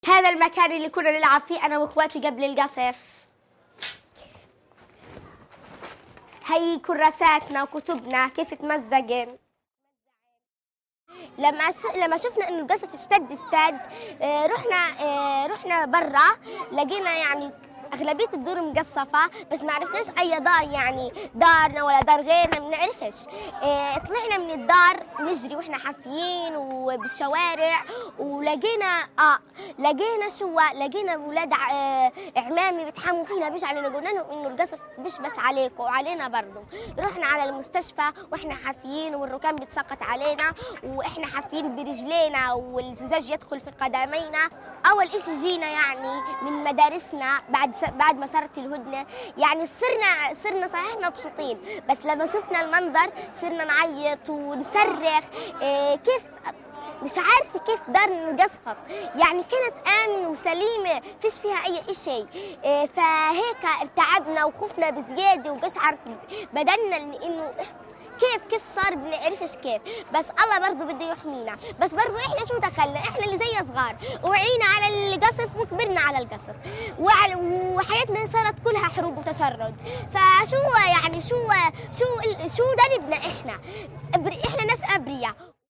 هذا المكان اللي كنا نلعب فيه أنا وإخواتي قبل القصف. هي كراساتنا وكتبنا كيف تمزقن. لما شفنا إنه القصف اشتد رحنا برا، لقينا يعني أغلبية الدور مقصفة، بس ما عرفناش أي دار، يعني دارنا ولا دار غيرنا ما بنعرفش. طلعنا من الدار نجري وإحنا حافيين وبالشوارع، ولقينا لقينا أولاد إعمامي بيتحاموا فينا، بيزعلوا، قلنا لهم إنه القصف مش بس عليكم وعلينا برضه. رحنا على المستشفى وإحنا حافيين والركام بيتسقط علينا وإحنا حافيين برجلينا والزجاج يدخل في قدمينا. أول إشي جينا يعني من مدارسنا بعد ما صارت الهدنة، يعني صرنا صحيح مبسوطين، بس لما شفنا المنظر صرنا نعيط ونصرخ. كيف مش عارفة كيف دارنا انقصفت، يعني كانت آمنة وسليمة فيش فيها أي إشي. فهيك ارتعبنا وخفنا بزيادة وقشعر بدنا إنه كيف صار بنعرفش كيف، بس الله برضه بده يحمينا. بس برضه احنا شو دخلنا، احنا اللي زي صغار وعينا على القصف وكبرنا على القصف وحياتنا صارت كلها حروب وتشرد. فشو يعني شو ذنبنا؟ احنا ناس ابرياء.